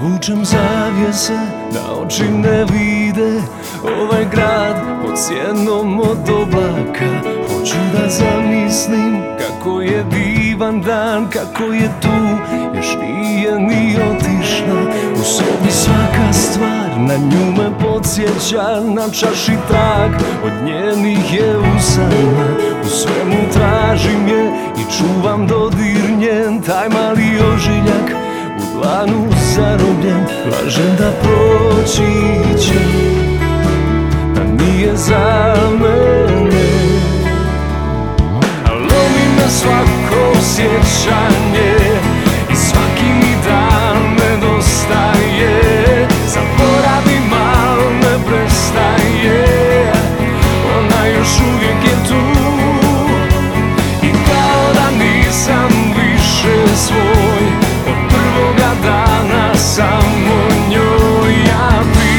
Vučem zavjese da oči ne vide ovaj grad pod sjenom od oblaka. Hoću da zamislim kako je divan dan, kako je tu, još nije ni otišla. U sobi svaka stvar na nju me podsjeća, na čaši trag od njenih je usana. U svemu tražim je i čuvam dodir njen, taj mali ožiljak u dlanu zarobljen. Lažem da proći će, da nije za mene, a lomi me svako sjećanje i svaki mi dan nedostaje. Zaboravim, al ne prestaje, ona još uvijek je tu i kao da nisam više svoj. Od prvoga dana samo njoj ja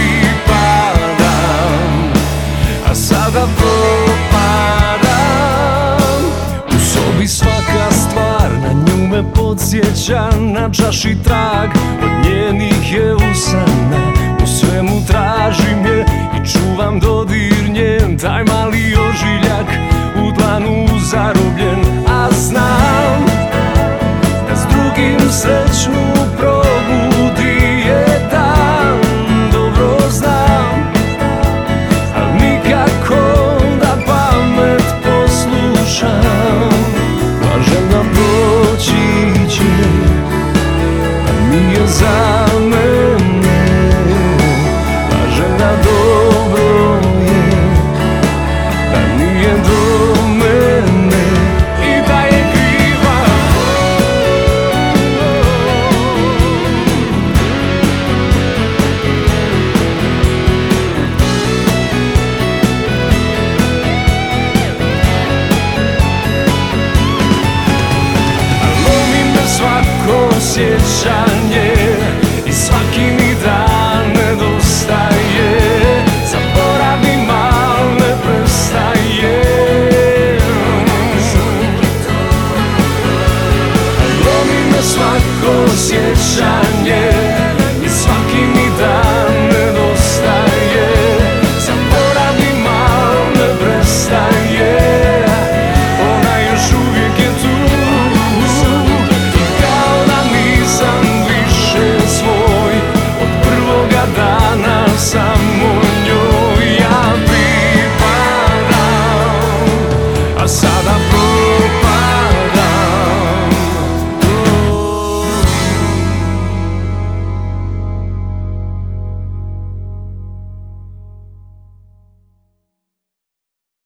pripadam, a sada propadam. U sobi svaka stvar na nju me podsjeća, na čaši trag od njenih je usana. U svemu tražim je i čuvam dodir njen, taj mali ožiljak u dlanu zarobljen. A znam da s drugim srećnu probudi jedan, dobro znam, al nikako da pamet poslušam. Lažem da proći će, a nije za mene. Lažem da dobro je, da nije do mene i da je kriva. Svako sjećanje i svaki mi dan nedostaje. Zaboravim, al ne prestaje, lomi me svako sjećanje i svaki mi dan nedostaje. Zaboravim, al ne prestaje, ona još uvijek je tu. Samo njoj ja pripadam, a